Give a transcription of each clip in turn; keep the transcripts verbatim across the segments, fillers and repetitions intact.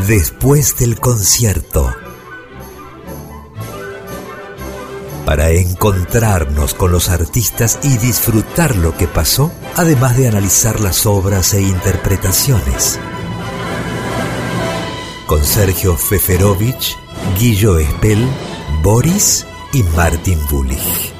Después del concierto. Para encontrarnos con los artistas y disfrutar lo que pasó, además de analizar las obras e interpretaciones. Con Sergio Feferovich, Guillo Espel, Boris y Martin Bullich.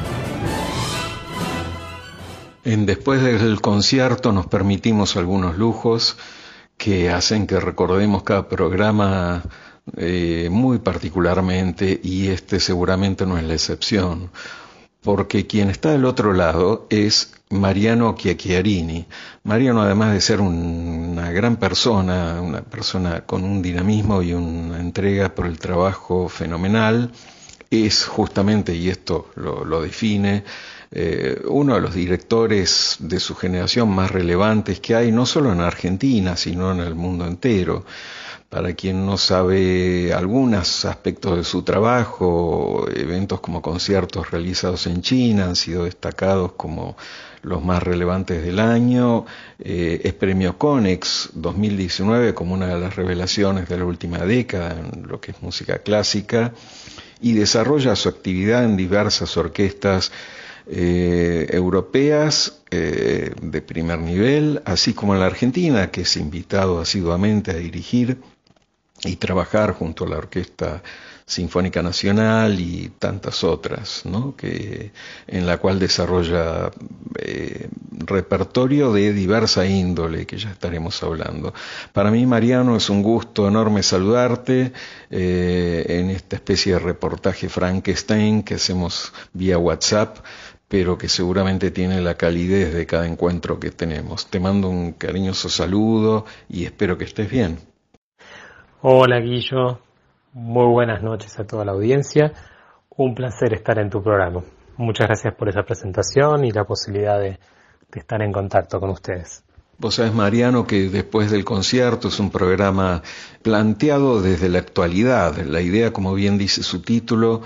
En Después del concierto nos permitimos algunos lujos que hacen que recordemos cada programa eh, muy particularmente, y este seguramente no es la excepción, porque quien está del otro lado es Mariano Chiacchiarini. Mariano, además de ser un, una gran persona, una persona con un dinamismo y una entrega por el trabajo fenomenal, es justamente, y esto lo, lo define, eh, uno de los directores de su generación más relevantes que hay, no solo en Argentina, sino en el mundo entero. Para quien no sabe algunos aspectos de su trabajo, eventos como conciertos realizados en China han sido destacados como los más relevantes del año. Eh, es premio Konex dos mil diecinueve como una de las revelaciones de la última década en lo que es música clásica, y desarrolla su actividad en diversas orquestas eh, europeas eh, de primer nivel, así como en la Argentina, que es invitado asiduamente a dirigir y trabajar junto a la Orquesta Sinfónica Nacional y tantas otras, ¿no? Que, en la cual desarrolla eh, repertorio de diversa índole, que ya estaremos hablando. Para mí, Mariano, es un gusto enorme saludarte eh, en esta especie de reportaje Frankenstein que hacemos vía WhatsApp, pero que seguramente tiene la calidez de cada encuentro que tenemos. Te mando un cariñoso saludo y espero que estés bien. Hola Guillo, muy buenas noches a toda la audiencia, un placer estar en tu programa. Muchas gracias por esa presentación y la posibilidad de, de estar en contacto con ustedes. Vos sabés, Mariano, que Después del concierto es un programa planteado desde la actualidad. La idea, como bien dice su título,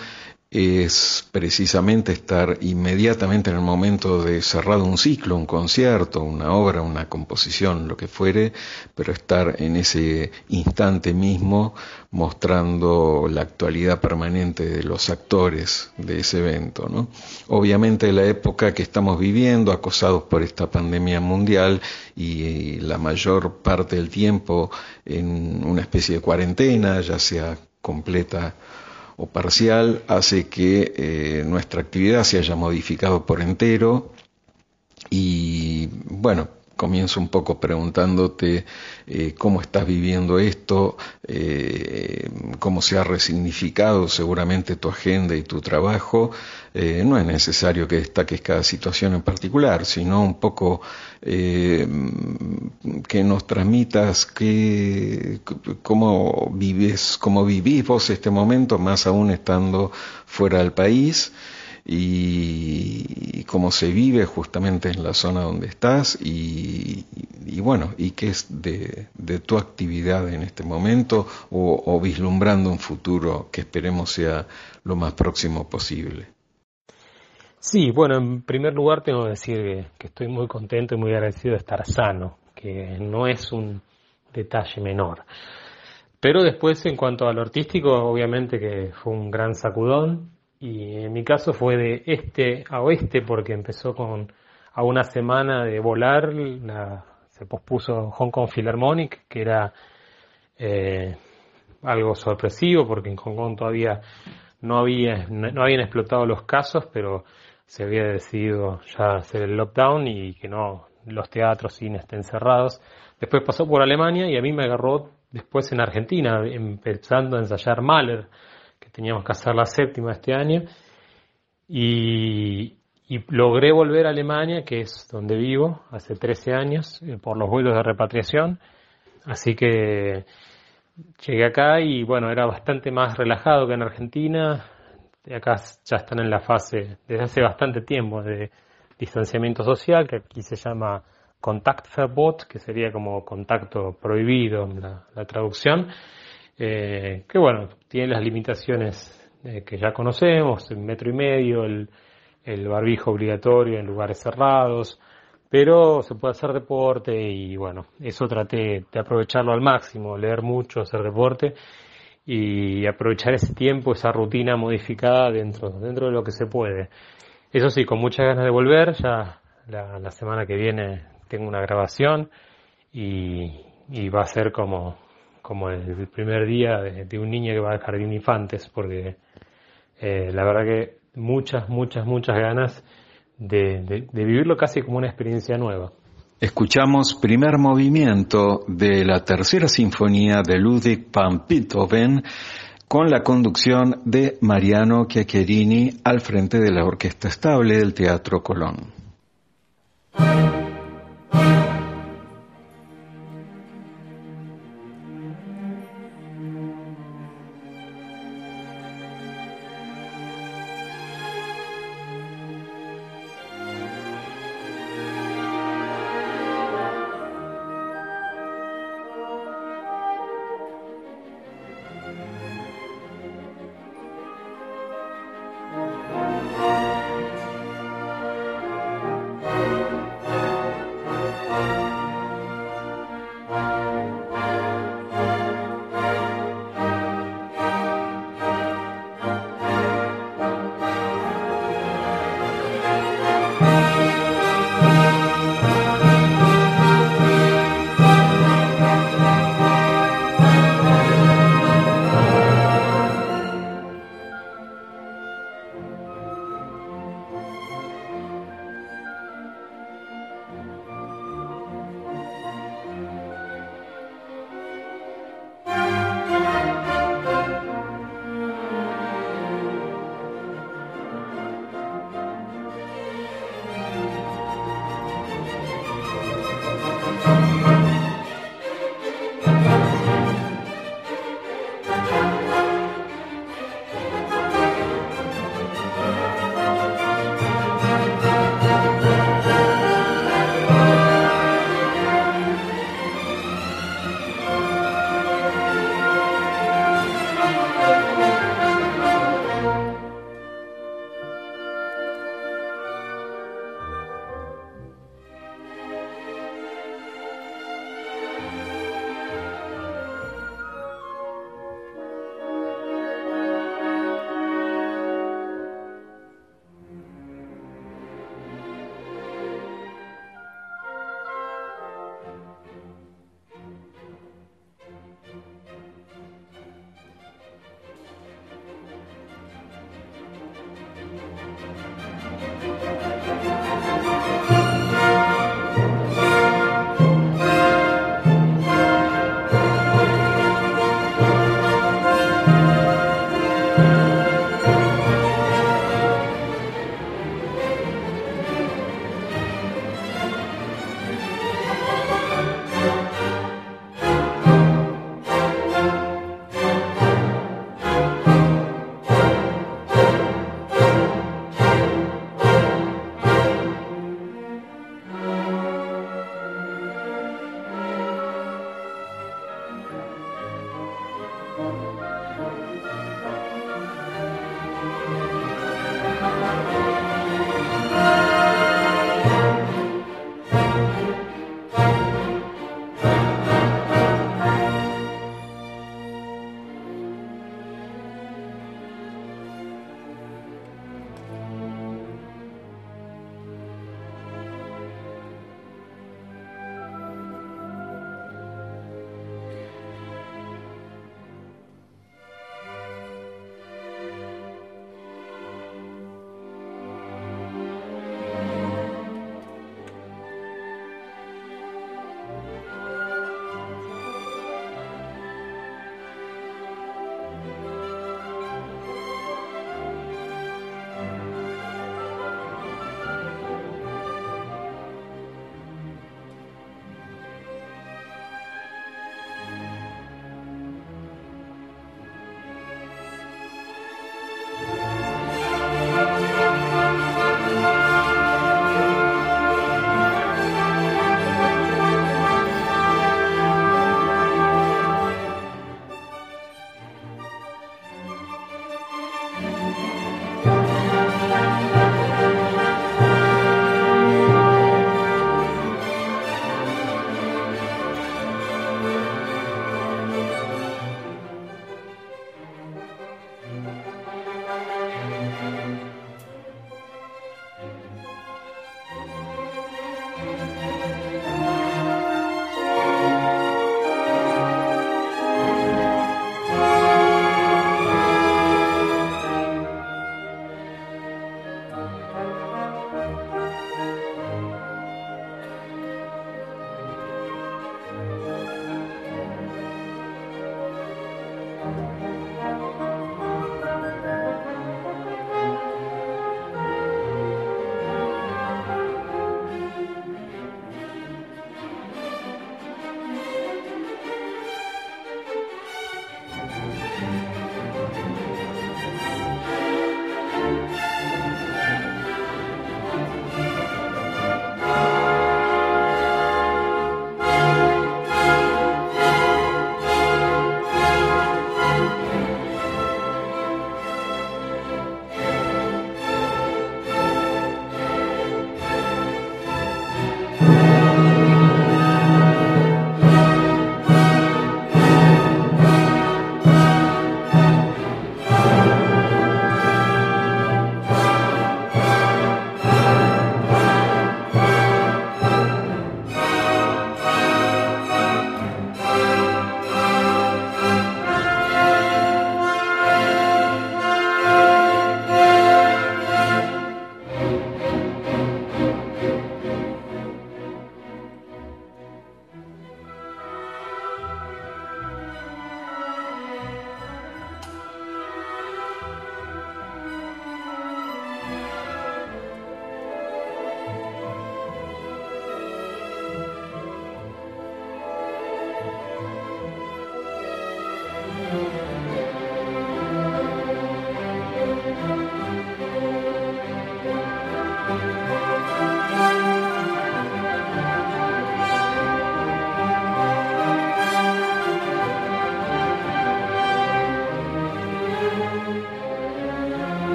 es precisamente estar inmediatamente en el momento de cerrado un ciclo, un concierto, una obra, una composición, lo que fuere, pero estar en ese instante mismo mostrando la actualidad permanente de los actores de ese evento, ¿no? Obviamente la época que estamos viviendo, acosados por esta pandemia mundial y la mayor parte del tiempo en una especie de cuarentena, ya sea completa o parcial, hace que eh, nuestra actividad se haya modificado por entero. Y bueno, comienzo un poco preguntándote eh, cómo estás viviendo esto, eh, cómo se ha resignificado seguramente tu agenda y tu trabajo. Eh, no es necesario que destaques cada situación en particular, sino un poco eh, que nos transmitas que, cómo vives, cómo vivís vos este momento, más aún estando fuera del país, y cómo se vive justamente en la zona donde estás, y, y bueno, y qué es de, de tu actividad en este momento, o, o vislumbrando un futuro que esperemos sea lo más próximo posible. Sí, bueno, en primer lugar tengo que decir que, que estoy muy contento y muy agradecido de estar sano, que no es un detalle menor. Pero después, en cuanto a lo artístico, obviamente que fue un gran sacudón, y en mi caso fue de este a oeste, porque empezó con a una semana de volar, la, se pospuso Hong Kong Philharmonic, que era eh, algo sorpresivo, porque en Hong Kong todavía no había no habían explotado los casos, pero se había decidido ya hacer el lockdown y que no los teatros, cines estén cerrados. Después pasó por Alemania y a mí me agarró después en Argentina, empezando a ensayar Mahler, que teníamos que hacer la séptima este año, y, y logré volver a Alemania, que es donde vivo, hace trece años, por los vuelos de repatriación. Así que llegué acá y bueno, era bastante más relajado que en Argentina. Acá ya están en la fase, desde hace bastante tiempo, de distanciamiento social, que aquí se llama Kontaktverbot, que sería como contacto prohibido, la, la traducción, eh, que bueno, tiene las limitaciones eh, que ya conocemos, el metro y medio, el, el barbijo obligatorio en lugares cerrados, pero se puede hacer deporte y bueno, eso traté de aprovecharlo al máximo, leer mucho, hacer deporte y aprovechar ese tiempo, esa rutina modificada dentro, dentro de lo que se puede. Eso sí, con muchas ganas de volver, ya la, la semana que viene tengo una grabación y, y va a ser como, como el primer día de, de un niño que va al jardín de infantes, porque eh, la verdad que muchas, muchas, muchas ganas de, de, de vivirlo casi como una experiencia nueva. Escuchamos primer movimiento de la tercera sinfonía de Ludwig van Beethoven con la conducción de Mariano Chiacchierini al frente de la Orquesta Estable del Teatro Colón.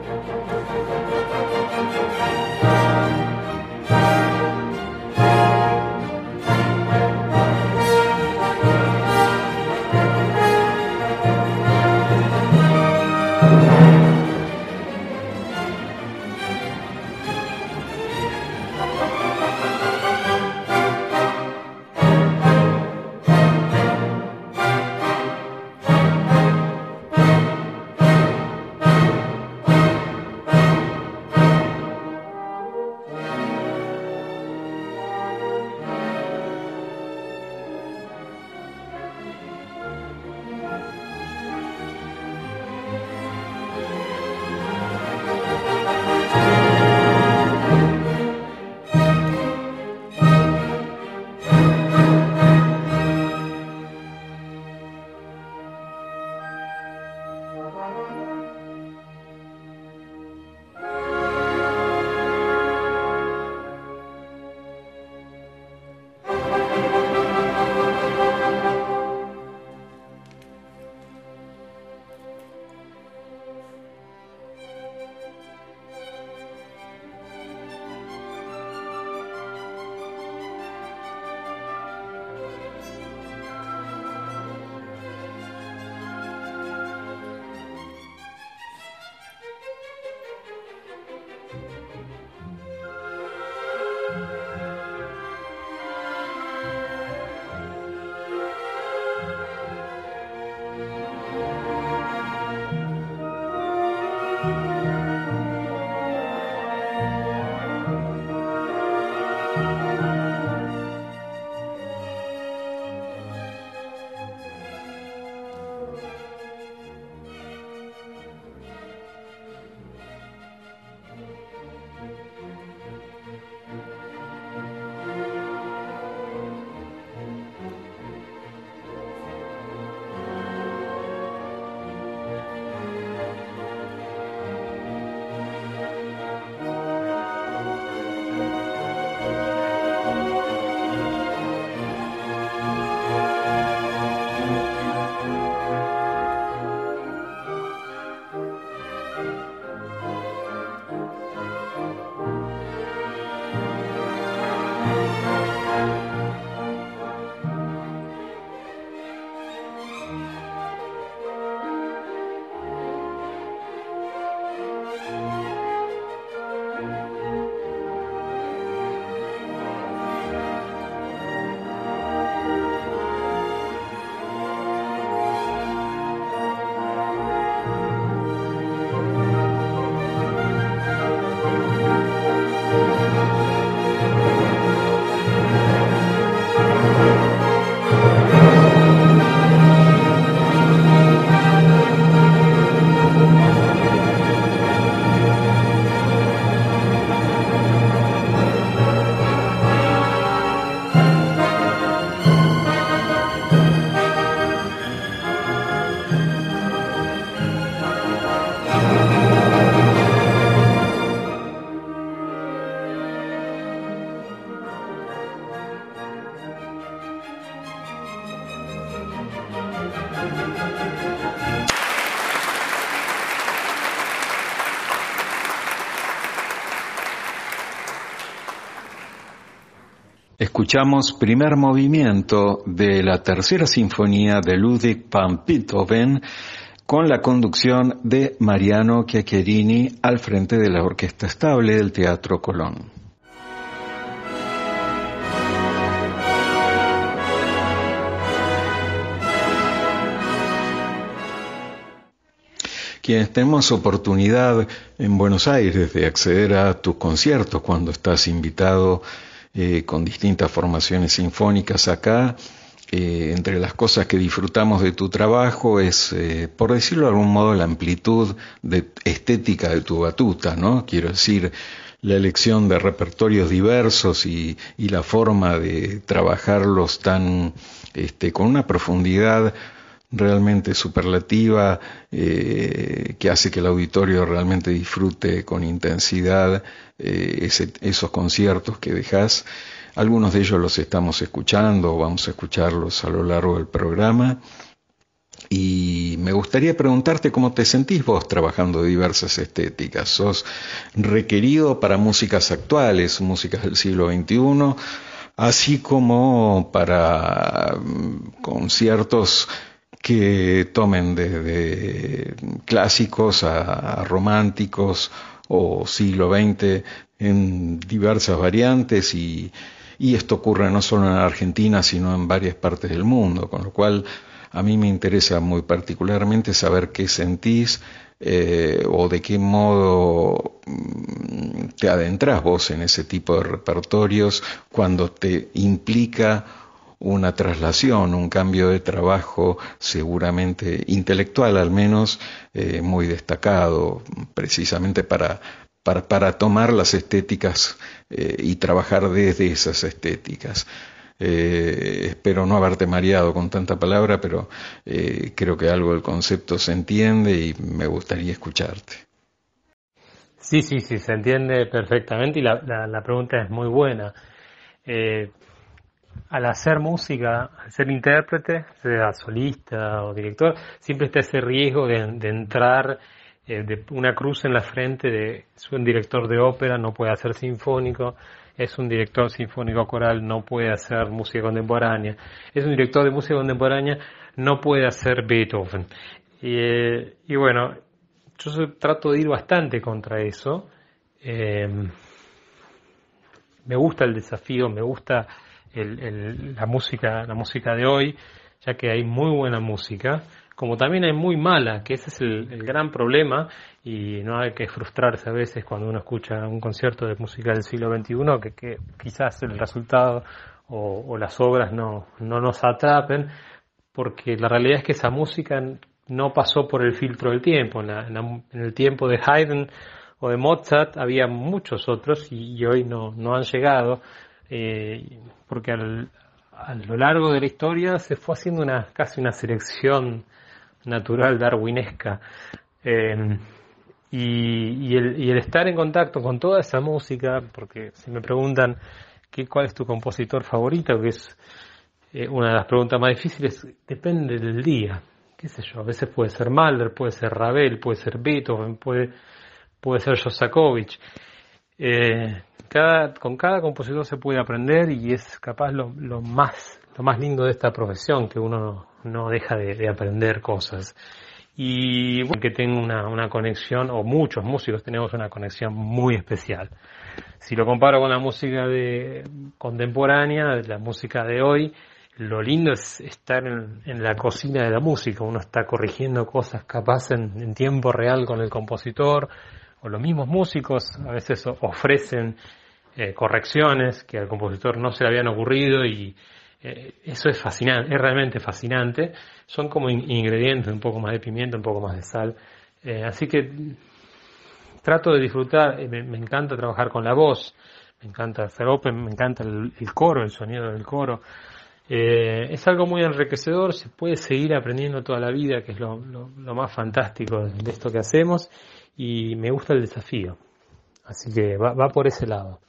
Escuchamos primer movimiento de la tercera sinfonía de Ludwig van Beethoven con la conducción de Mariano Chiacchierini al frente de la Orquesta Estable del Teatro Colón. Quienes tenemos oportunidad en Buenos Aires de acceder a tus conciertos cuando estás invitado eh, con distintas formaciones sinfónicas acá, eh, entre las cosas que disfrutamos de tu trabajo es, eh, por decirlo de algún modo, la amplitud de estética de tu batuta, ¿no? Quiero decir, la elección de repertorios diversos y, y la forma de trabajarlos tan, este, con una profundidad realmente superlativa, eh, que hace que el auditorio realmente disfrute con intensidad eh, ese, esos conciertos que dejás. Algunos de ellos los estamos escuchando, vamos a escucharlos a lo largo del programa. Y me gustaría preguntarte cómo te sentís vos trabajando diversas estéticas. ¿Sos requerido para músicas actuales, músicas del siglo veintiuno, así como para conciertos que tomen desde clásicos a, a románticos o siglo veinte en diversas variantes? Y, y esto ocurre no solo en Argentina, sino en varias partes del mundo, con lo cual a mí me interesa muy particularmente saber qué sentís eh, o de qué modo te adentrás vos en ese tipo de repertorios cuando te implica una traslación, un cambio de trabajo seguramente intelectual al menos, eh, muy destacado, precisamente para, para, para tomar las estéticas eh, y trabajar desde esas estéticas. Eh, espero no haberte mareado con tanta palabra, pero eh, creo que algo del concepto se entiende y me gustaría escucharte. Sí, sí, sí, se entiende perfectamente y la, la, la pregunta es muy buena. Eh, al hacer música, al ser intérprete, sea solista o director, siempre está ese riesgo de, de entrar eh, de una cruz en la frente de soy un director de ópera, no puede hacer sinfónico, es un director sinfónico coral, no puede hacer música contemporánea, es un director de música contemporánea, no puede hacer Beethoven. Y, eh, y bueno, yo so, trato de ir bastante contra eso. Eh, me gusta el desafío, me gusta el, el, la música, la música de hoy, ya que hay muy buena música, como también hay muy mala, que ese es el, el gran problema, y no hay que frustrarse a veces cuando uno escucha un concierto de música del siglo veintiuno, que, que quizás el resultado o, o las obras no, no nos atrapen, porque la realidad es que esa música no pasó por el filtro del tiempo. En, la, en, la, en el tiempo de Haydn o de Mozart había muchos otros y, y hoy no, no han llegado, eh, porque al, a lo largo de la historia se fue haciendo una casi una selección natural darwinesca, eh, y, y, el, y el estar en contacto con toda esa música, porque si me preguntan qué, cuál es tu compositor favorito, que es eh, una de las preguntas más difíciles, depende del día, qué sé yo, a veces puede ser Mahler, puede ser Ravel, puede ser Beethoven, puede, puede ser Shostakovich. Eh, cada, con cada compositor se puede aprender y es capaz lo, lo más lo más lindo de esta profesión, que uno no, no deja de, de aprender cosas. Y bueno, que tengo una, una conexión, o muchos músicos tenemos una conexión muy especial. Si lo comparo con la música de contemporánea, la música de hoy, lo lindo es estar en, en la cocina de la música. Uno está corrigiendo cosas capaz en, en tiempo real con el compositor, o los mismos músicos a veces ofrecen eh, correcciones que al compositor no se le habían ocurrido, y eh, eso es fascinante, es realmente fascinante. Son como in- ingredientes, un poco más de pimienta, un poco más de sal. Eh, así que trato de disfrutar, eh, me, me encanta trabajar con la voz, me encanta hacer open, me encanta el, el coro, el sonido del coro. Eh, es algo muy enriquecedor, se puede seguir aprendiendo toda la vida, que es lo, lo, lo más fantástico de, de esto que hacemos, y me gusta el desafío. Así que va, va por ese lado.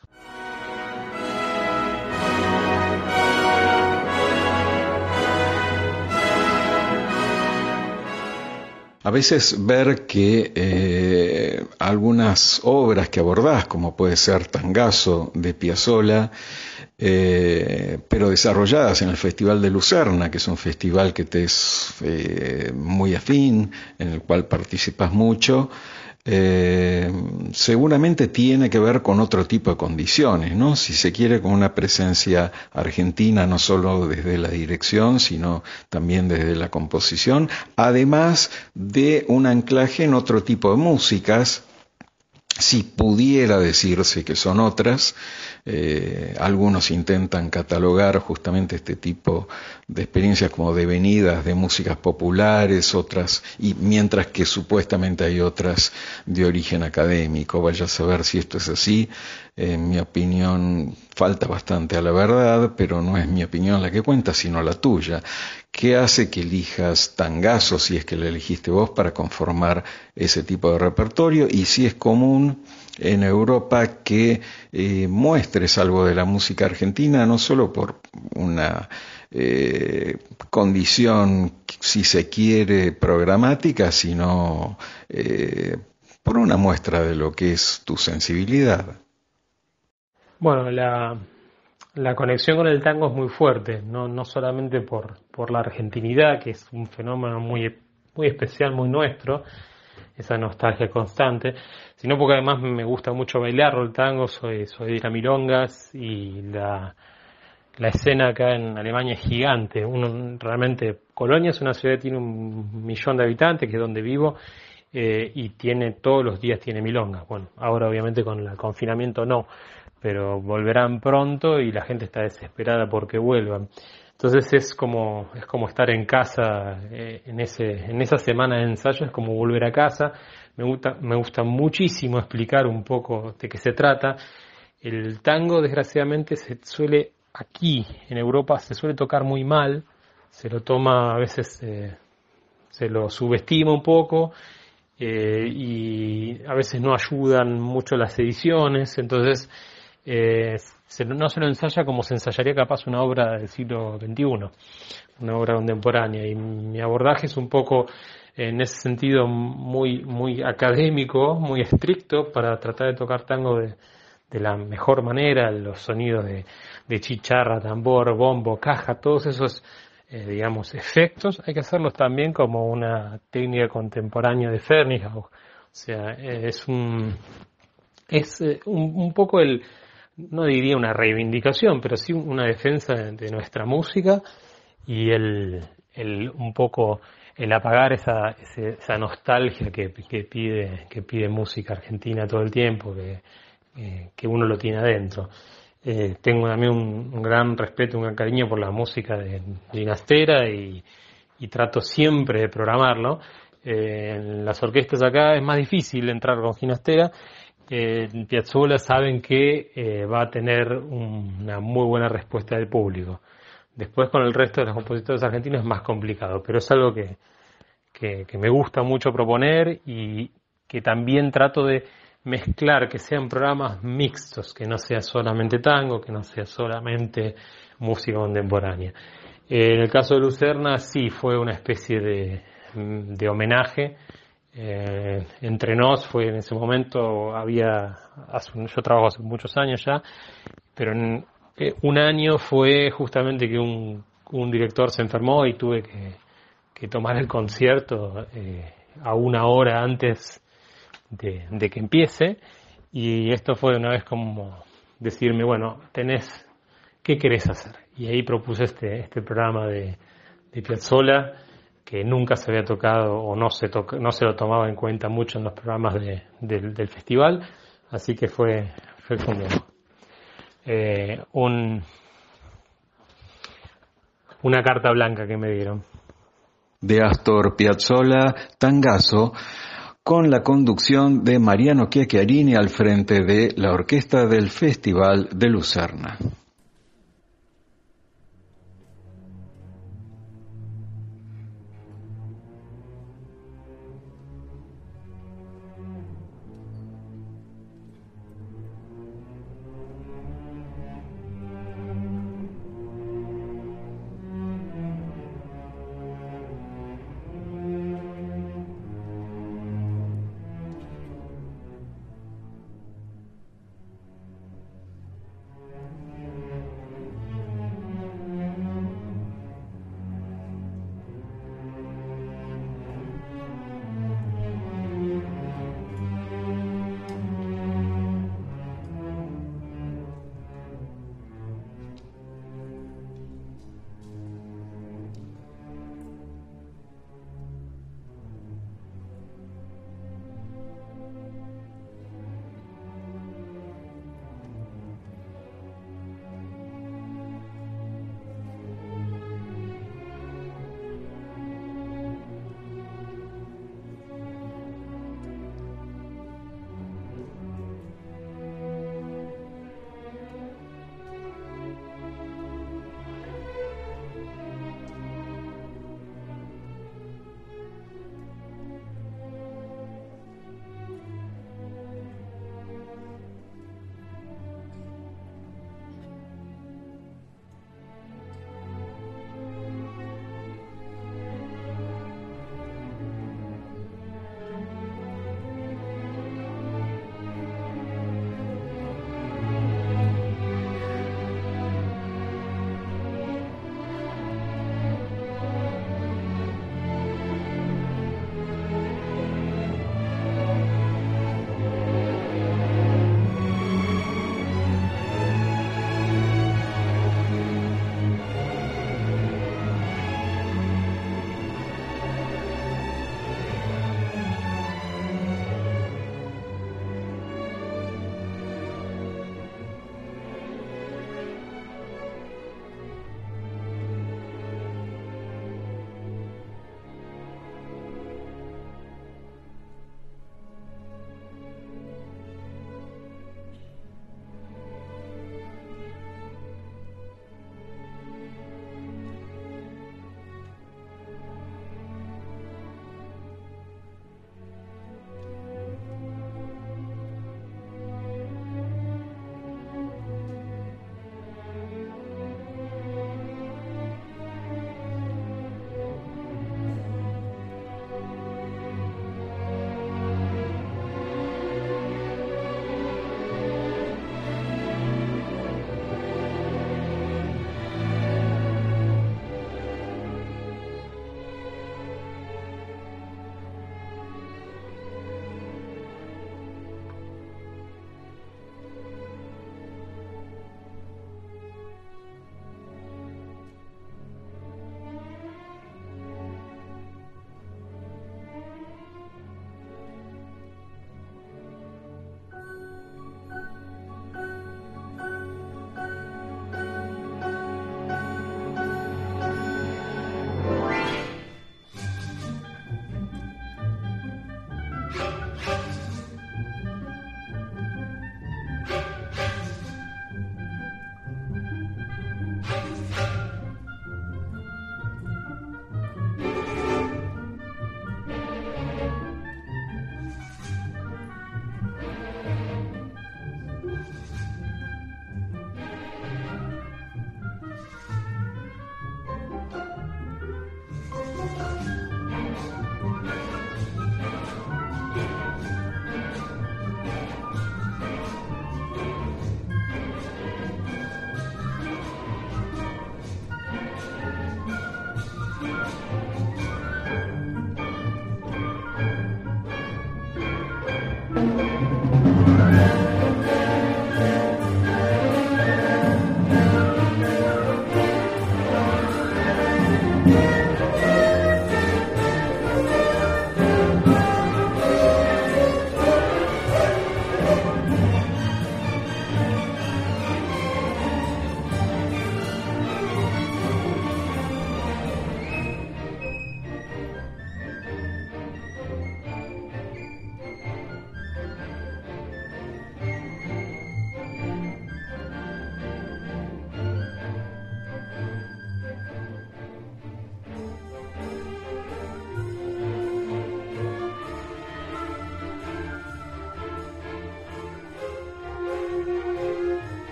A veces ver que eh, algunas obras que abordás, como puede ser Tangazo de Piazzolla, eh, pero desarrolladas en el Festival de Lucerna, que es un festival que te es eh, muy afín, en el cual participas mucho, eh, seguramente tiene que ver con otro tipo de condiciones, ¿no? Si se quiere, con una presencia argentina, no solo desde la dirección, sino también desde la composición, además de un anclaje en otro tipo de músicas, si pudiera decirse que son otras. Eh, algunos intentan catalogar justamente este tipo de experiencias como devenidas de músicas populares, otras, y mientras que supuestamente hay otras de origen académico. Vaya a saber si esto es así. En mi opinión falta bastante a la verdad, pero no es mi opinión la que cuenta, sino la tuya. ¿Qué hace que elijas Tangazo, si es que la elegiste vos, para conformar ese tipo de repertorio? Y si es común en Europa que eh, muestres algo de la música argentina, no solo por una eh, condición, si se quiere, programática, sino eh, por una muestra de lo que es tu sensibilidad. Bueno, la, la conexión con el tango es muy fuerte, no, no solamente por, por la argentinidad, que es un fenómeno muy, muy especial, muy nuestro, esa nostalgia constante, sino porque además me gusta mucho bailarlo el tango, soy, soy de ir a milongas y la, la escena acá en Alemania es gigante. Uno, realmente, Colonia es una ciudad que tiene un millón de habitantes, que es donde vivo, eh, y tiene todos los días tiene milongas. Bueno, ahora obviamente con el confinamiento no, pero volverán pronto y la gente está desesperada porque vuelvan. Entonces es como es como estar en casa eh, en ese en esa semana de ensayo, es como volver a casa. Me gusta me gusta muchísimo explicar un poco de qué se trata. El tango, desgraciadamente, se suele aquí en Europa se suele tocar muy mal, se lo toma a veces eh, se lo subestima un poco eh, y a veces no ayudan mucho las ediciones, entonces eh, se, no se lo ensaya como se ensayaría capaz una obra del siglo veintiuno, una obra contemporánea, y mi abordaje es un poco en ese sentido muy muy académico, muy estricto, para tratar de tocar tango de, de la mejor manera, los sonidos de, de chicharra, tambor, bombo, caja, todos esos eh, digamos efectos, hay que hacerlos también como una técnica contemporánea de Fernigau. O sea, eh, es un es eh, un, un poco el, no diría una reivindicación, pero sí una defensa de, de nuestra música y el, el un poco el apagar esa ese, esa nostalgia que, que pide que pide música argentina todo el tiempo, que eh, que uno lo tiene adentro. Eh, tengo también un, un gran respeto, un gran cariño por la música de Ginastera y, y trato siempre de programarlo. Eh, en las orquestas acá es más difícil entrar con Ginastera. Eh, en Piazzolla saben que eh, va a tener un, una muy buena respuesta del público. Después con el resto de los compositores argentinos es más complicado, pero es algo que, que, que me gusta mucho proponer y que también trato de mezclar, que sean programas mixtos, que no sea solamente tango, que no sea solamente música contemporánea. Eh, en el caso de Lucerna sí fue una especie de, de homenaje. Eh, entre nos fue en ese momento, había, hace, yo trabajo hace muchos años ya, pero en eh, un año fue justamente que un, un director se enfermó y tuve que, que tomar el concierto eh, a una hora antes de, de que empiece, y esto fue una vez como decirme, bueno, tenés, ¿qué querés hacer? Y ahí propuse este, este programa de, de Piazzolla, que nunca se había tocado o no se toca, no se lo tomaba en cuenta mucho en los programas de, del, del festival, así que fue, fue como eh, un, una carta blanca que me dieron. De Astor Piazzolla, Tangazo, con la conducción de Mariano Chiacchiarini al frente de la orquesta del Festival de Lucerna.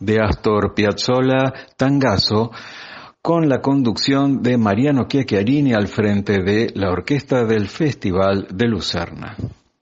de Astor Piazzolla, Tangazo, con la conducción de Mariano Chiacchiarini al frente de la orquesta del Festival de Lucerna.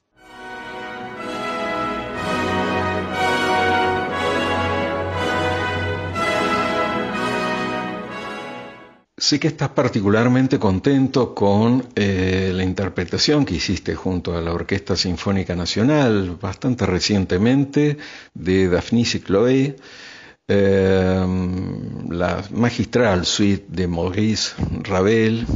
Sé que estás particularmente contento con eh, la interpretación que hiciste junto a la Orquesta Sinfónica Nacional bastante recientemente de Daphnis y Chloé, eh, la magistral suite de Maurice Ravel,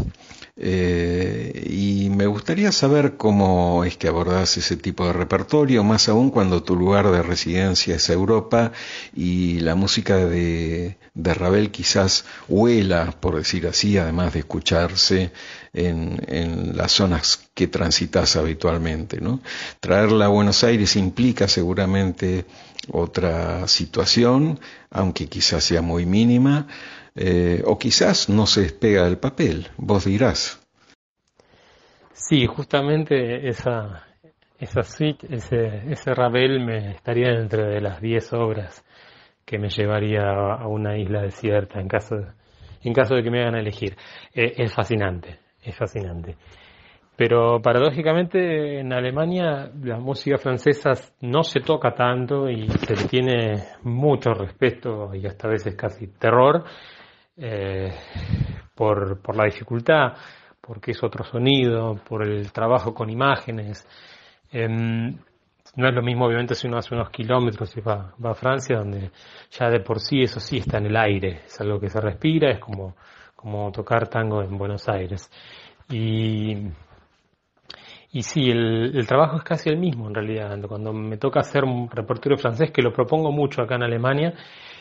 eh, y me gustaría saber cómo es que abordás ese tipo de repertorio, más aún cuando tu lugar de residencia es Europa y la música de, de Ravel quizás huela, por decir así, además de escucharse en, en las zonas que transitas habitualmente, ¿no? Traerla a Buenos Aires implica seguramente otra situación, aunque quizás sea muy mínima, eh, o quizás no se despega del papel, vos dirás. Sí, justamente esa, esa suite, ese, ese Ravel me estaría entre de las diez obras que me llevaría a una isla desierta en caso de, en caso de que me hagan elegir. Eh, es fascinante, es fascinante. Pero paradójicamente en Alemania la música francesa no se toca tanto y se le tiene mucho respeto y hasta a veces casi terror eh, por, por la dificultad, porque es otro sonido, por el trabajo con imágenes. Eh, no es lo mismo obviamente si uno hace unos kilómetros y va, va a Francia, donde ya de por sí eso sí está en el aire, es algo que se respira, es como, como tocar tango en Buenos Aires. Y... Y sí, el, el trabajo es casi el mismo en realidad. Cuando me toca hacer un repertorio francés, que lo propongo mucho acá en Alemania,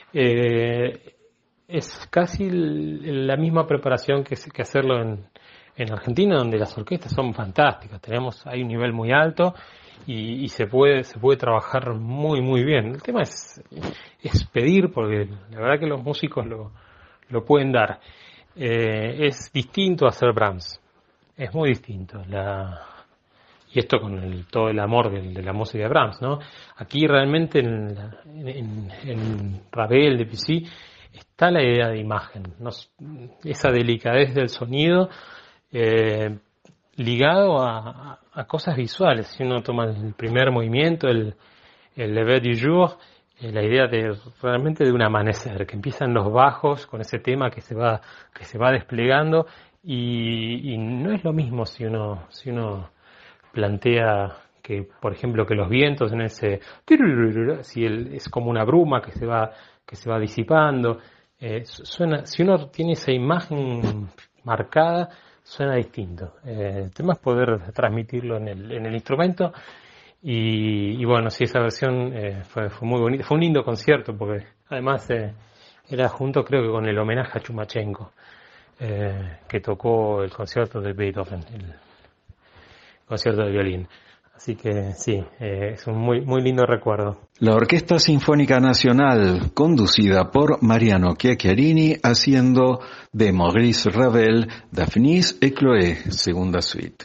eh, es casi el, la misma preparación que, que hacerlo en, en Argentina, donde las orquestas son fantásticas. Tenemos, hay un nivel muy alto y, y se puede se puede trabajar muy muy bien. El tema es, es pedir, porque la verdad que los músicos lo, lo pueden dar. Eh, es distinto a hacer Brahms, es muy distinto. La Y esto con el, todo el amor de, de la música de Brahms, ¿no? Aquí realmente en, en, en Ravel, Debussy, está la idea de imagen, ¿no? Esa delicadez del sonido eh, ligado a, a cosas visuales. Si uno toma el primer movimiento, el, el Lever du Jour, eh, la idea de realmente de un amanecer, que empiezan los bajos con ese tema que se va que se va desplegando y, y no es lo mismo si uno si uno plantea que, por ejemplo, que los vientos en ese si el, es como una bruma que se va que se va disipando, eh, suena, si uno tiene esa imagen marcada, suena distinto. Eh, el tema es poder transmitirlo en el en el instrumento y, y bueno, sí, esa versión eh, fue, fue muy bonita, fue un lindo concierto porque además eh, era junto, creo que con el homenaje a Chumachenko, eh, que tocó el concierto de Beethoven, el concierto de violín. Así que sí, eh, es un muy muy lindo recuerdo. La Orquesta Sinfónica Nacional, conducida por Mariano Chiacchiarini, haciendo de Maurice Ravel, Daphnis et Chloé, segunda suite.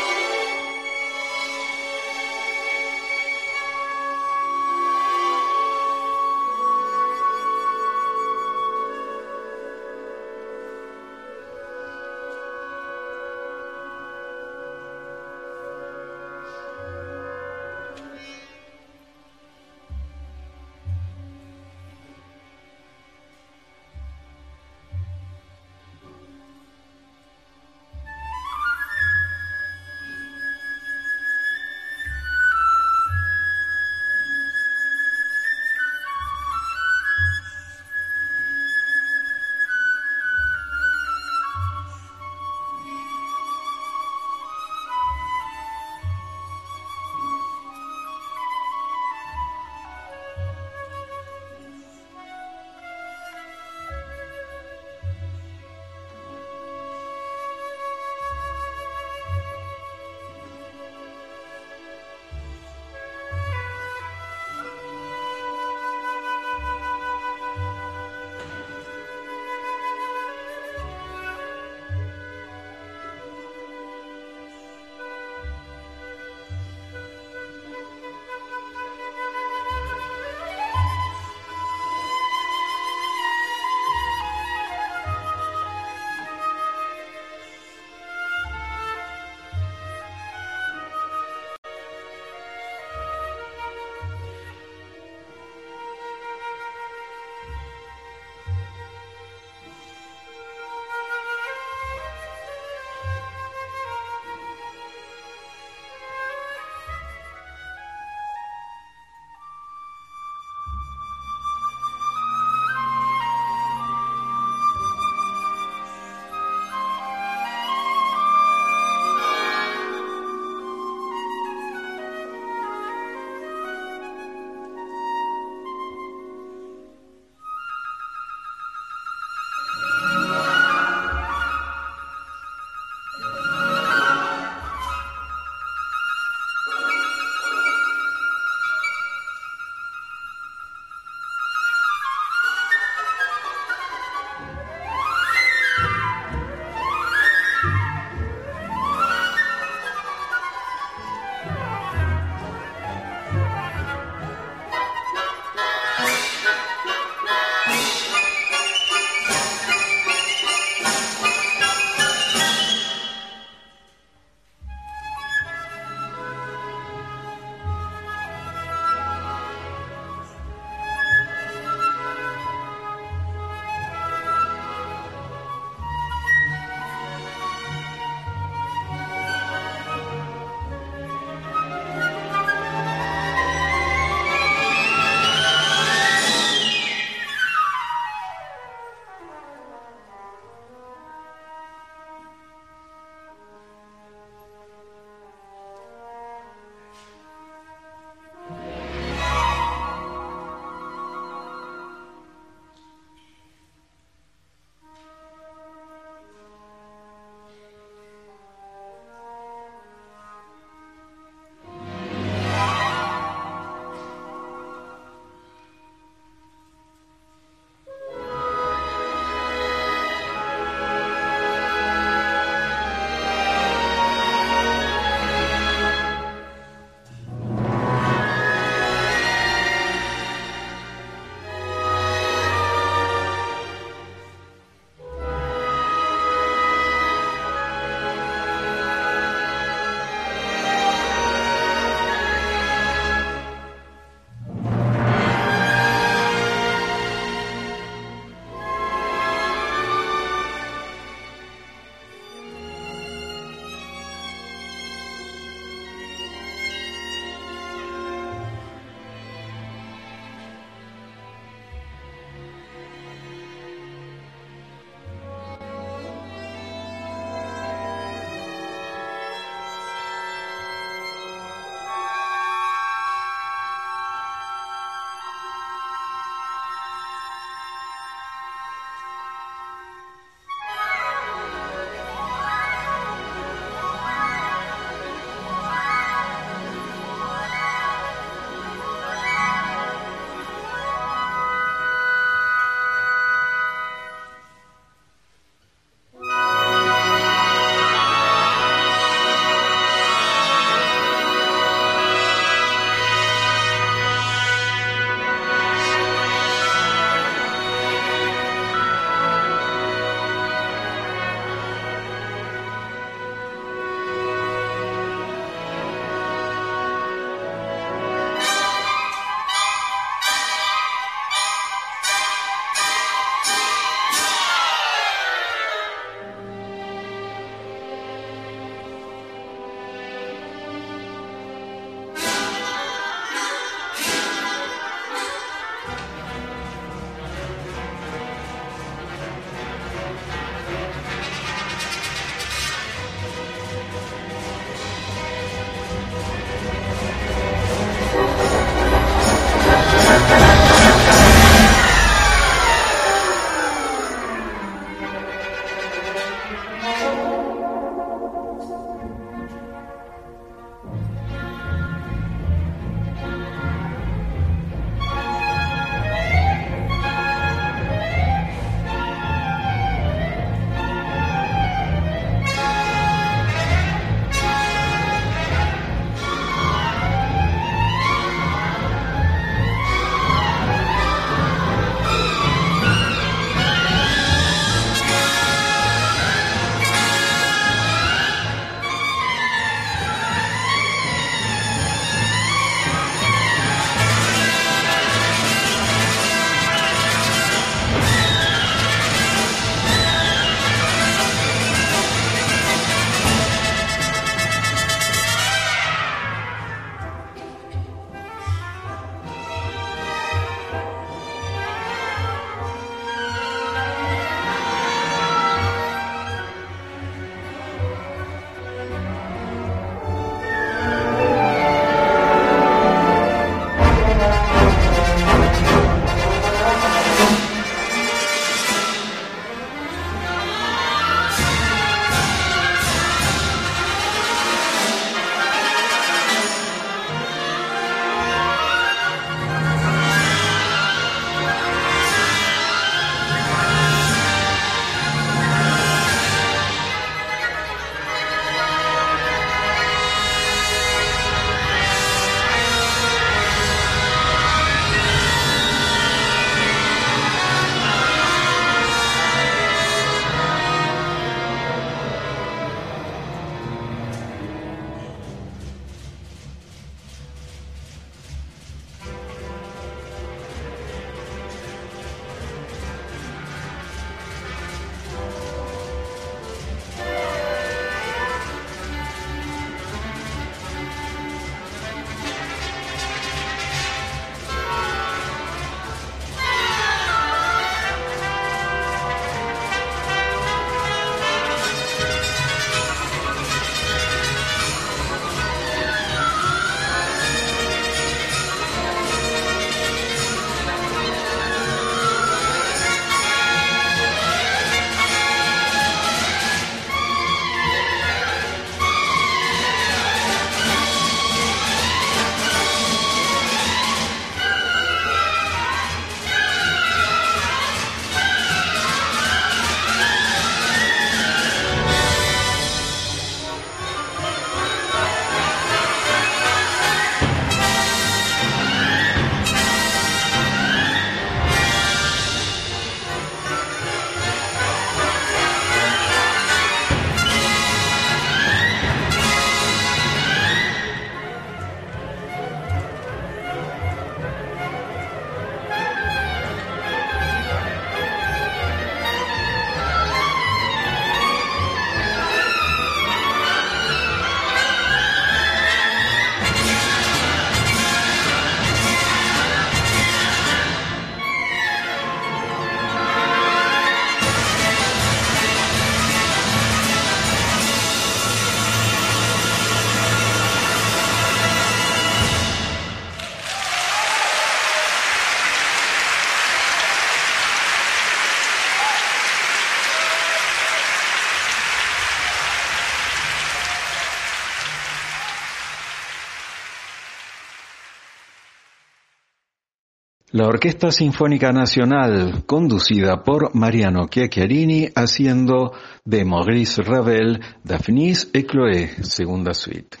La Orquesta Sinfónica Nacional, conducida por Mariano Chiacchiarini, haciendo de Maurice Ravel, Daphnis et Chloé, segunda suite.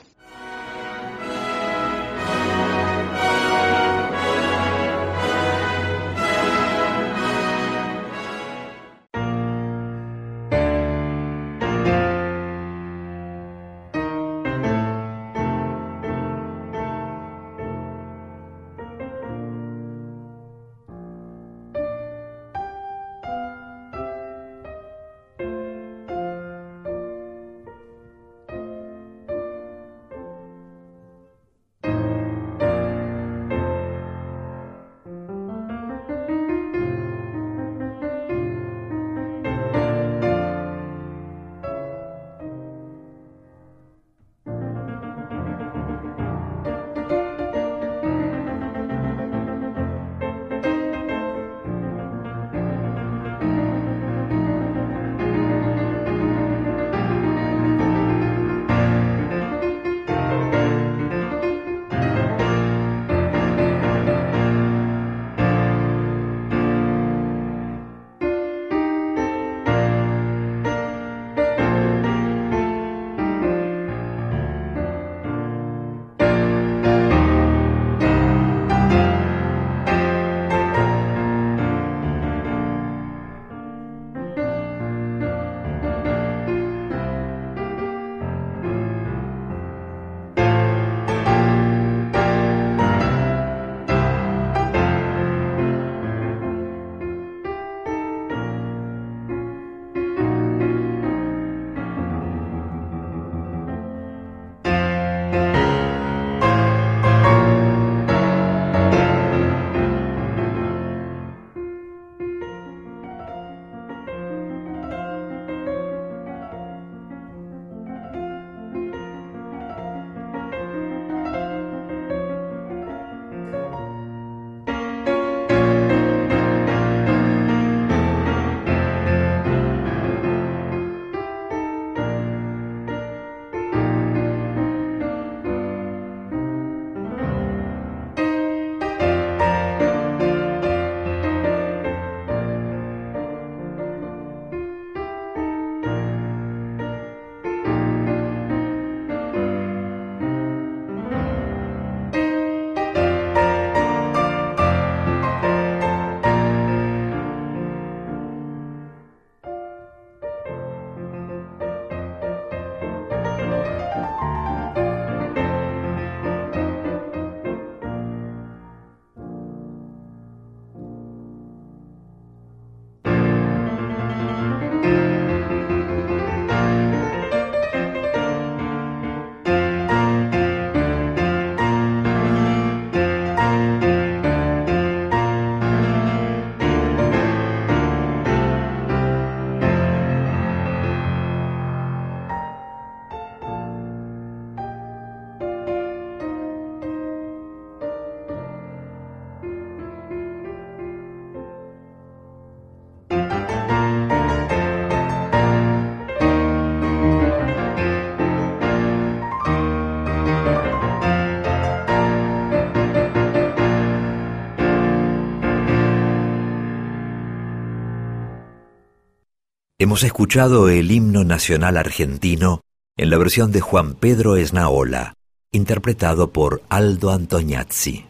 Hemos escuchado el himno nacional argentino en la versión de Juan Pedro Esnaola, interpretado por Aldo Antoniazzi.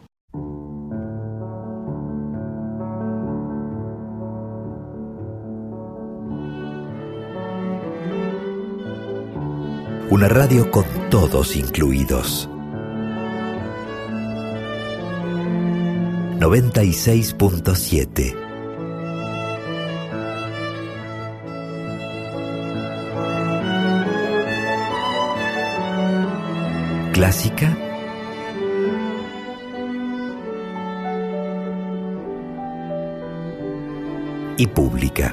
Una radio con todos incluidos. noventa y seis punto siete. Clásica y pública.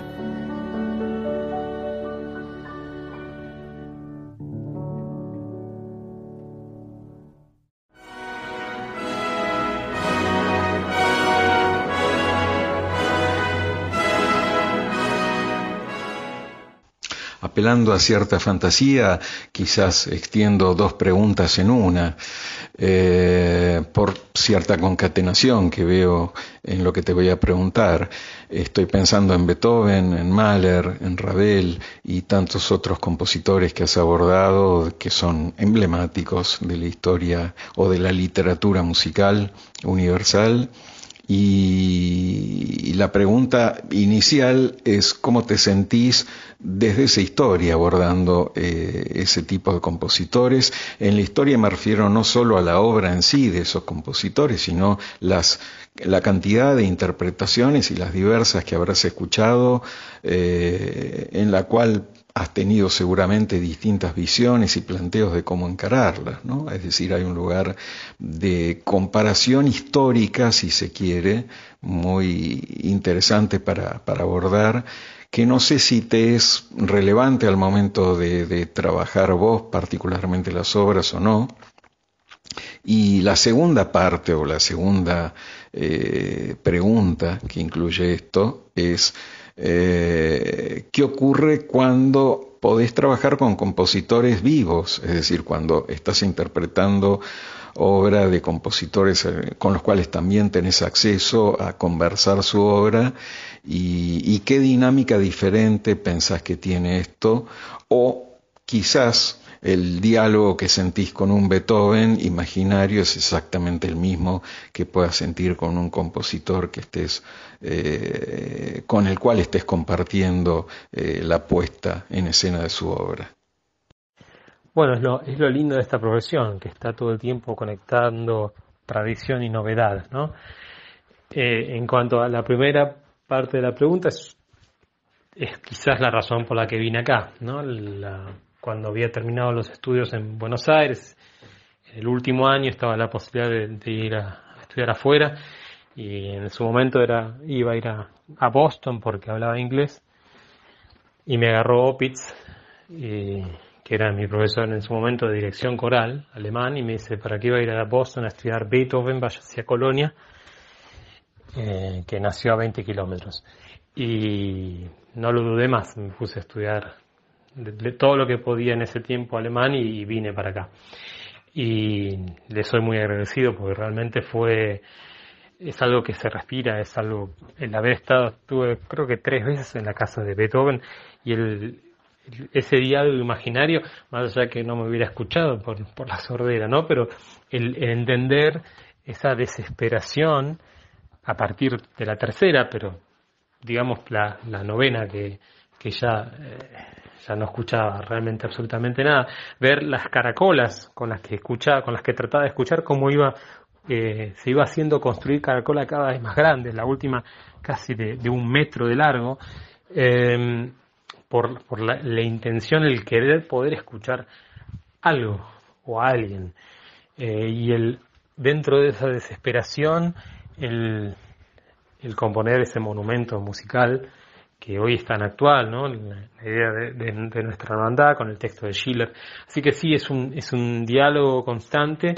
apelando a cierta fantasía, quizás extiendo dos preguntas en una, eh, por cierta concatenación que veo en lo que te voy a preguntar. Estoy pensando en Beethoven, en Mahler, en Ravel y tantos otros compositores que has abordado que son emblemáticos de la historia o de la literatura musical universal. Y, y la pregunta inicial es cómo te sentís desde esa historia abordando eh, ese tipo de compositores. En la historia me refiero no solo a la obra en sí de esos compositores, sino las, la cantidad de interpretaciones y las diversas que habrás escuchado, eh, en la cual has tenido seguramente distintas visiones y planteos de cómo encararlas, ¿no? Es decir, hay un lugar de comparación histórica, si se quiere, muy interesante para, para abordar, que no sé si te es relevante al momento de, de trabajar vos, particularmente las obras o no. Y la segunda parte o la segunda eh, pregunta que incluye esto es eh, ¿qué ocurre cuando podés trabajar con compositores vivos? Es decir, cuando estás interpretando obra de compositores con los cuales también tenés acceso a conversar su obra y, y qué dinámica diferente pensás que tiene esto, o quizás el diálogo que sentís con un Beethoven imaginario es exactamente el mismo que puedas sentir con un compositor que estés eh, con el cual estés compartiendo eh, la puesta en escena de su obra. Bueno, es lo, es lo lindo de esta profesión, que está todo el tiempo conectando tradición y novedad, ¿no? Eh, en cuanto a la primera parte de la pregunta, es, es quizás la razón por la que vine acá, ¿no? La, cuando había terminado los estudios en Buenos Aires, el último año estaba la posibilidad de, de ir a, a estudiar afuera, y en su momento era iba a ir a, a Boston porque hablaba inglés, y me agarró Opitz, y que era mi profesor en su momento de dirección coral, alemán, y me dice, ¿para qué iba a ir a Boston a estudiar Beethoven? Vaya hacia Colonia, eh, que nació a veinte kilómetros. Y no lo dudé más, me puse a estudiar de, de todo lo que podía en ese tiempo alemán y, y vine para acá. Y le soy muy agradecido porque realmente fue, es algo que se respira, es algo, el haber estado, estuve creo que tres veces en la casa de Beethoven, y el ese diálogo imaginario, más allá que no me hubiera escuchado por, por la sordera, ¿no? Pero el, el entender esa desesperación a partir de la tercera, pero digamos la, la novena que, que ya, eh, ya no escuchaba realmente absolutamente nada, ver las caracolas con las que escuchaba, con las que trataba de escuchar cómo iba, eh, se iba haciendo construir caracola cada vez más grande, la última casi de, de un metro de largo, eh, por, por la, la intención, el querer poder escuchar algo o a alguien, eh, y el dentro de esa desesperación el, el componer ese monumento musical que hoy es tan actual, ¿no? La, la idea de, de, de nuestra hermandad con el texto de Schiller. Así que sí, es un es un diálogo constante.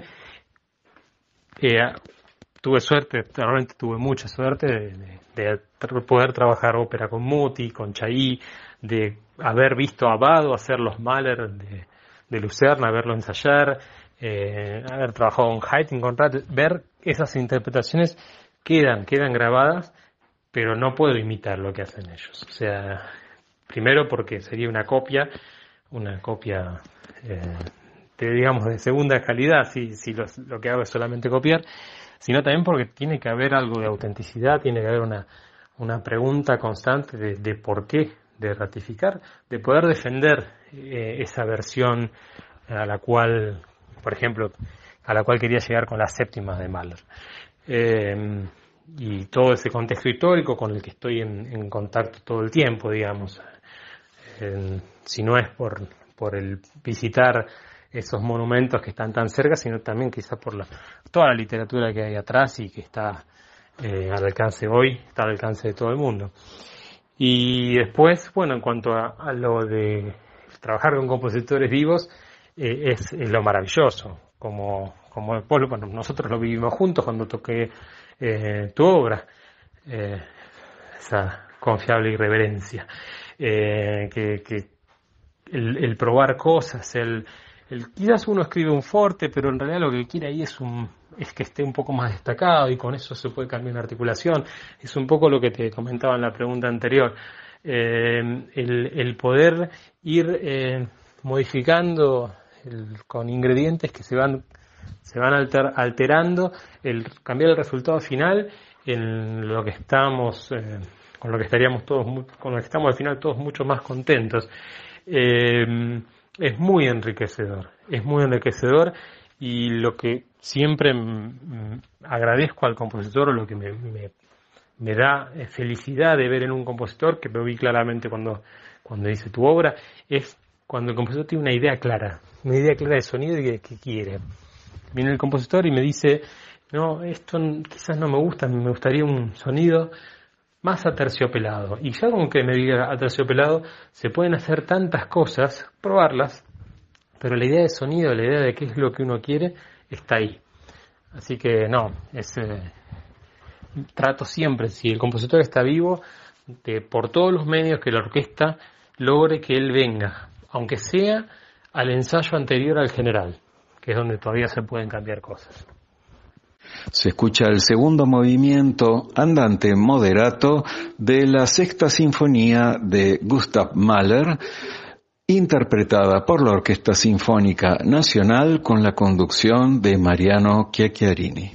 Eh, tuve suerte, realmente tuve mucha suerte de, de, de poder trabajar ópera con Muti, con Chailly, de haber visto a Abbado hacer los Mahler de, de Lucerna, verlo ensayar, eh, haber trabajado con Haydn, con Ravel, ver esas interpretaciones quedan, quedan grabadas, pero no puedo imitar lo que hacen ellos. O sea, primero porque sería una copia, una copia, eh, de, digamos, de segunda calidad, si, si lo, lo que hago es solamente copiar, sino también porque tiene que haber algo de autenticidad, tiene que haber una, una pregunta constante de, de por qué, de ratificar, de poder defender eh, esa versión a la cual, por ejemplo, a la cual quería llegar con las séptimas de Mahler. Eh, y todo ese contexto histórico con el que estoy en, en contacto todo el tiempo, digamos. Eh, si no es por, por el visitar esos monumentos que están tan cerca, sino también quizás por la, toda la literatura que hay atrás y que está eh, al alcance hoy, está al alcance de todo el mundo. Y después, bueno, en cuanto a, a lo de trabajar con compositores vivos, eh, es, es lo maravilloso, como, como bueno, nosotros lo vivimos juntos cuando toqué eh, tu obra, eh, esa confiable irreverencia, eh, que, que el, el probar cosas, el, el quizás uno escribe un forte, pero en realidad lo que quiere ahí es un es que esté un poco más destacado y con eso se puede cambiar una articulación. Es un poco lo que te comentaba en la pregunta anterior. Eh, el, el poder ir eh, modificando el, con ingredientes que se van se van alter, alterando, el cambiar el resultado final en lo que estamos eh, con lo que estaríamos todos con lo que estamos al final todos mucho más contentos. Eh, es muy enriquecedor, es muy enriquecedor y lo que siempre m- agradezco al compositor, o lo que me, me, me da felicidad de ver en un compositor, que lo vi claramente cuando, cuando hice tu obra, es cuando el compositor tiene una idea clara, una idea clara de sonido y de qué quiere. Viene el compositor y me dice, no, esto quizás no me gusta, me gustaría un sonido más aterciopelado. Y ya con que me diga aterciopelado, se pueden hacer tantas cosas, probarlas, pero la idea de sonido, la idea de qué es lo que uno quiere, está ahí. Así que no, es, eh, trato siempre, si el compositor está vivo, de por todos los medios que la orquesta logre que él venga, aunque sea al ensayo anterior al general, que es donde todavía se pueden cambiar cosas. Se escucha el segundo movimiento andante moderato de la Sexta Sinfonía de Gustav Mahler, interpretada por la Orquesta Sinfónica Nacional con la conducción de Mariano Chiacchiarini.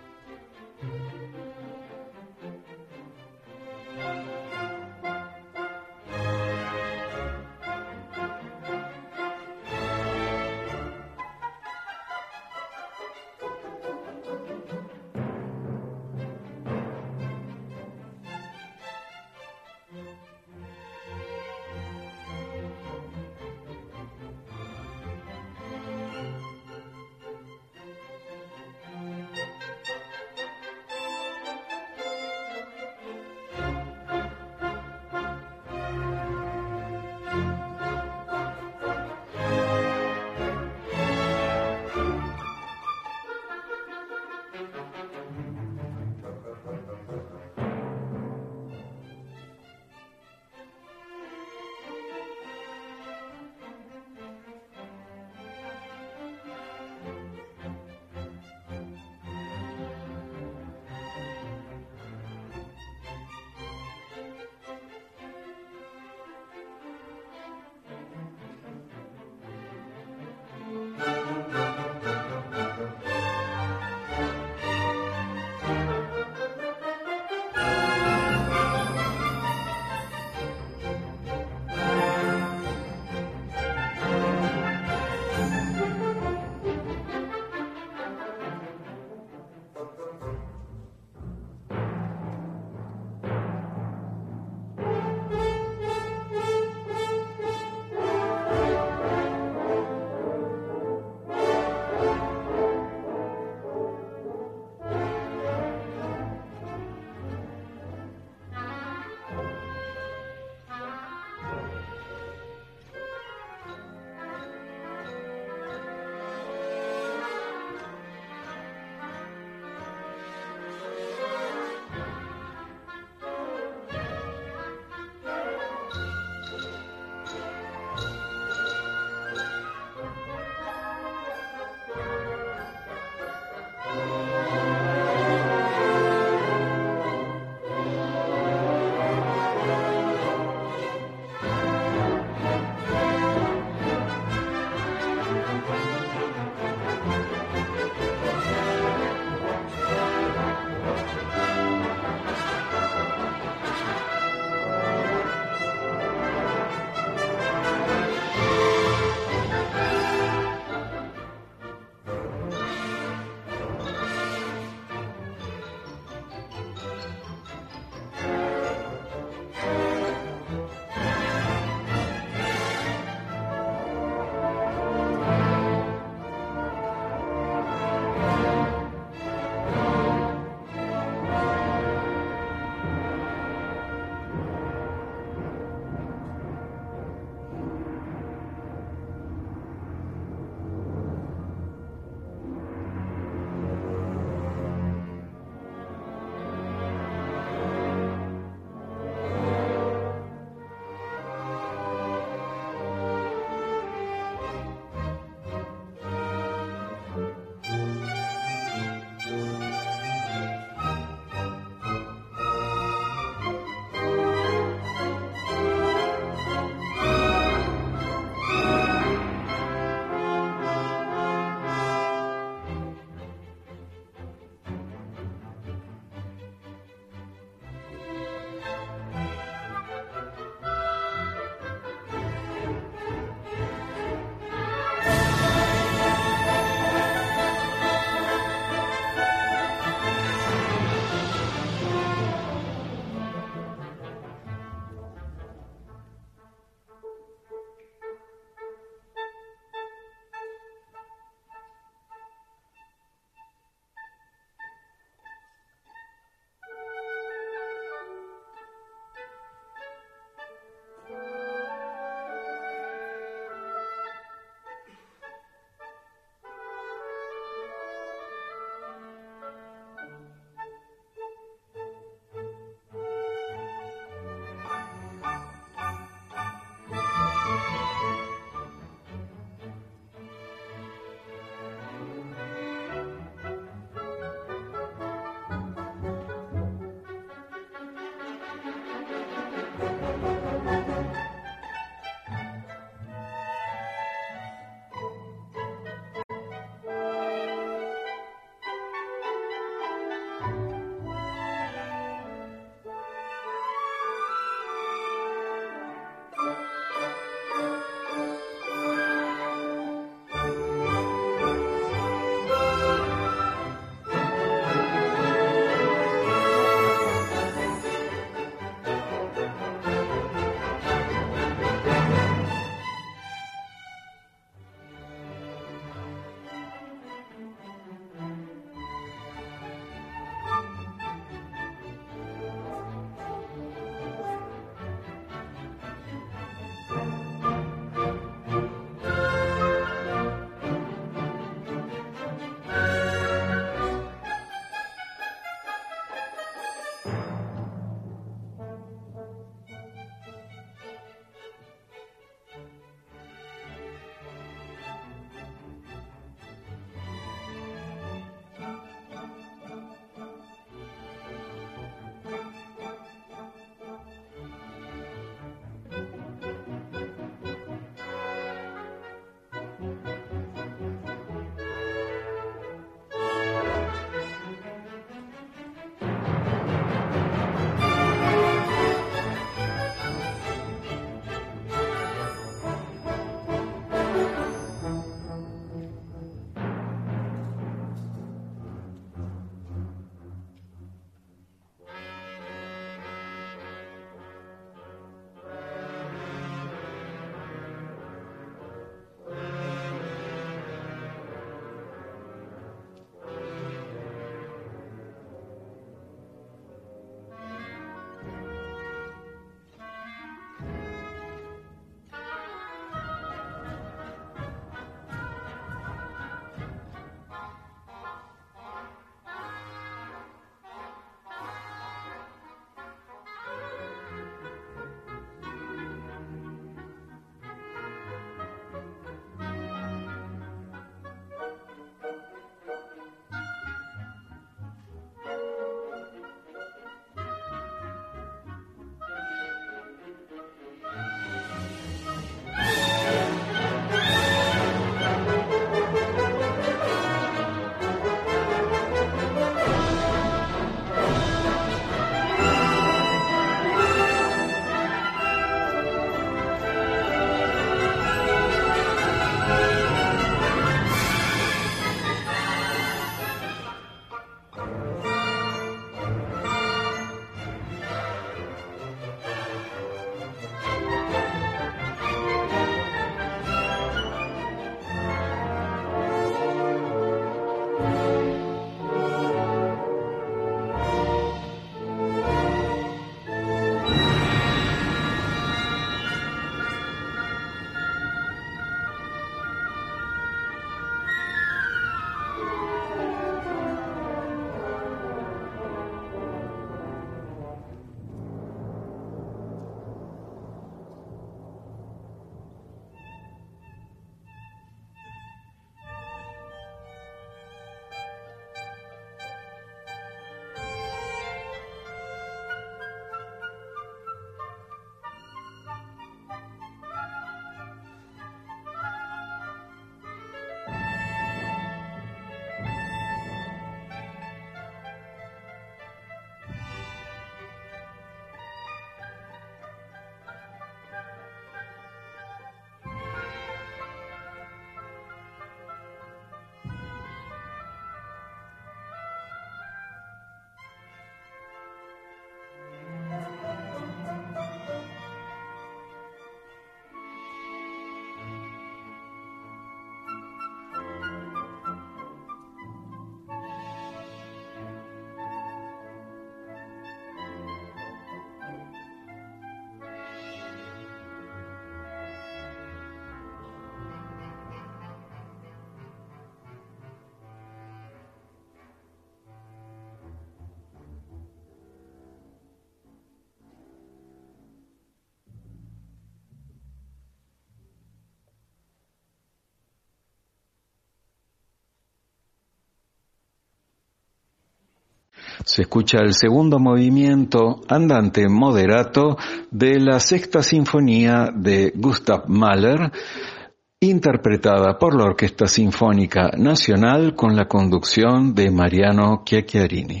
Se escucha el segundo movimiento andante moderato de la Sexta Sinfonía de Gustav Mahler, interpretada por la Orquesta Sinfónica Nacional con la conducción de Mariano Chiacchiarini.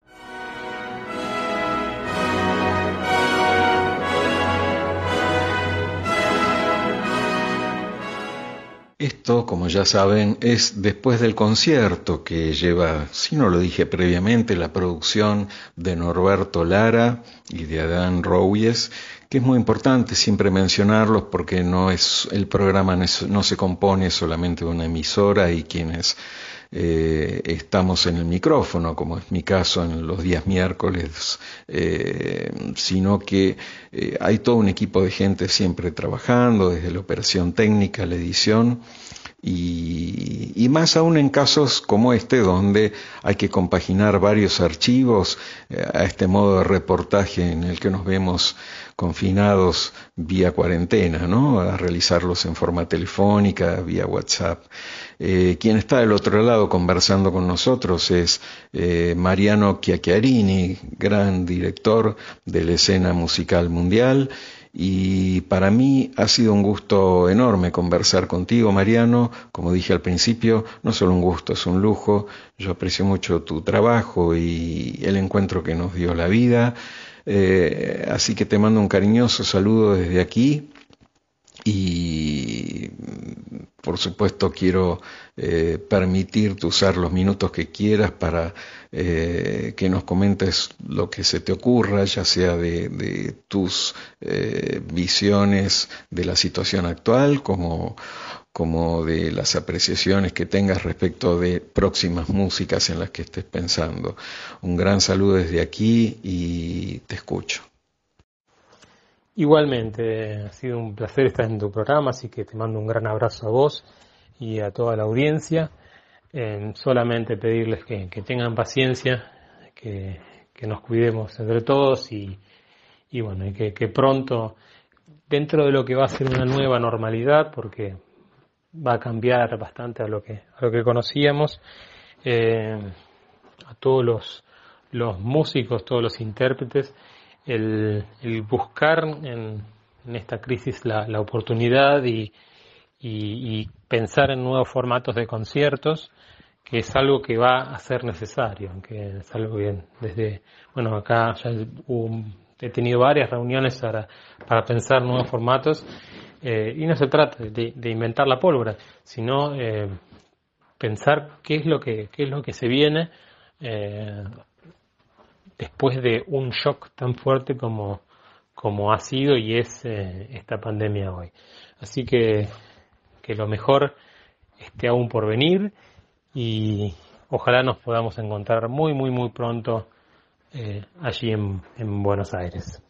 Esto, como ya saben, es después del concierto que lleva, si no lo dije previamente, la producción de Norberto Lara y de Adán Rouies, que es muy importante siempre mencionarlos porque no es el programa no se compone solamente de una emisora y quienes eh, estamos en el micrófono, como es mi caso en los días miércoles, eh, sino que eh, hay todo un equipo de gente siempre trabajando, desde la operación técnica, la edición, y, y más aún en casos como este, donde hay que compaginar varios archivos eh, a este modo de reportaje en el que nos vemos confinados vía cuarentena, ¿no? A realizarlos en forma telefónica, vía WhatsApp. Eh, quien está del otro lado conversando con nosotros es eh, Mariano Chiacchiarini, gran director de la escena musical mundial, y para mí ha sido un gusto enorme conversar contigo, Mariano. Como dije al principio, no solo un gusto, es un lujo. Yo aprecio mucho tu trabajo y el encuentro que nos dio la vida. Eh, así que te mando un cariñoso saludo desde aquí y por supuesto quiero eh, permitirte usar los minutos que quieras para eh, que nos comentes lo que se te ocurra, ya sea de, de tus eh, visiones de la situación actual como como de las apreciaciones que tengas respecto de próximas músicas en las que estés pensando. Un gran saludo desde aquí y te escucho. Igualmente, ha sido un placer estar en tu programa, así que te mando un gran abrazo a vos y a toda la audiencia. Eh, solamente pedirles que, que tengan paciencia, que, que nos cuidemos entre todos y, y bueno, y que, que pronto, dentro de lo que va a ser una nueva normalidad, porque va a cambiar bastante a lo que a lo que conocíamos, eh, a todos los los músicos, todos los intérpretes, el, el buscar en, en esta crisis la, la oportunidad y, y, y pensar en nuevos formatos de conciertos, que es algo que va a ser necesario, que es algo bien desde, bueno, acá ya hubo, he tenido varias reuniones para, para pensar nuevos formatos. Eh, y no se trata de, de inventar la pólvora, sino eh, pensar qué es lo que qué es lo que se viene eh, después de un shock tan fuerte como como ha sido y es eh, esta pandemia hoy. Así que que lo mejor esté aún por venir y ojalá nos podamos encontrar muy muy muy pronto eh, allí en, en Buenos Aires.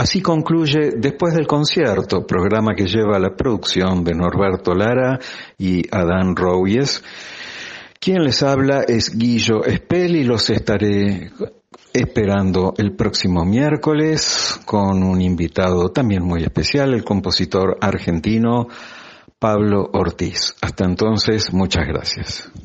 Así concluye Después del concierto, programa que lleva la producción de Norberto Lara y Adán Rouies. Quien les habla es Guillo Espel y los estaré esperando el próximo miércoles con un invitado también muy especial, el compositor argentino Pablo Ortiz. Hasta entonces, muchas gracias.